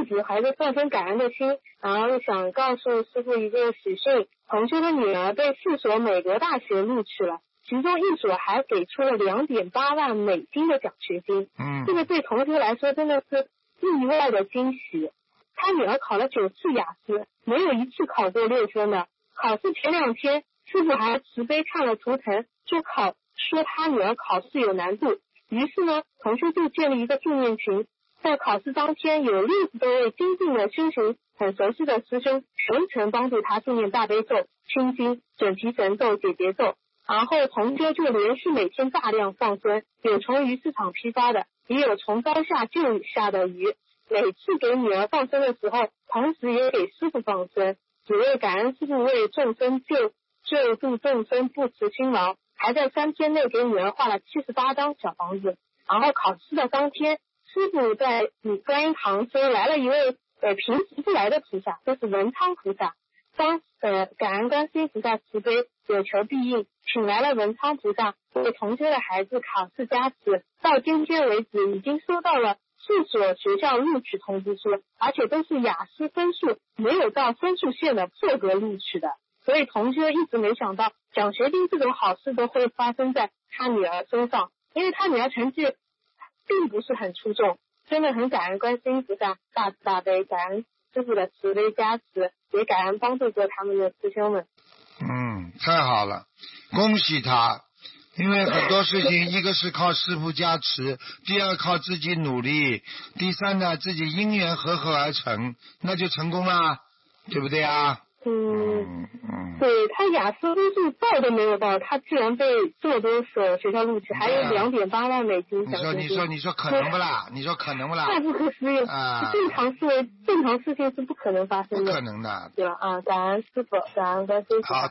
自己怀着万分感恩的心，然后想告诉师父一个喜讯，同修的女儿被4所美国大学录取了，其中1所还给出了2.8万美金的奖学金。这个对同修来说真的是意外的惊喜。他女儿考了9次雅思，没有1次考过6分的。考试前2天，师父还慈悲看了图腾，说他女儿考试有难度。于是呢，同修就建立一个助念群，在考试当天有60多位精进的修行很熟悉的师兄全程帮助他助念大悲咒、心经、准提神咒、解结咒。然后同修就连续每天大量放生，有从鱼市场批发的，也有从高下救下的鱼。每次给女儿放生的时候，同时也给师父放生，只为感恩师父为众生救度众生不辞辛劳，还在3天内给女儿画了78张小房子。然后考试的当天，师父在观音堂说来了一位平时不来的菩萨，就是文昌菩萨。感恩观世音菩萨慈悲，有求必应，请来了文昌菩萨为同修的孩子考试加持。到今天为止，已经收到了4所学校录取通知书，而且都是雅思分数没有到分数线的破格录取的。所以同修一直没想到奖学金这种好事都会发生在他女儿身上，因为他女儿成绩并不是很出众，真的很感恩观世音菩萨大慈大悲，感恩师父的慈悲加持，也感恩帮助过他们的师兄们。 太好了，恭喜他。因为很多事情，一个是靠师父加持，第二靠自己努力，第三呢自己因缘和合而成，那就成功啦，对不对啊？ 对，他雅思分数报都没有报，他居然被这么多所学校录取，还有2.8万美金奖学金。 你说可能不啦？你说可能不啦？ 太不可思议了！正常事情是不可能发生的， 不可能的， 对吧？感恩师父，感恩观世音菩萨。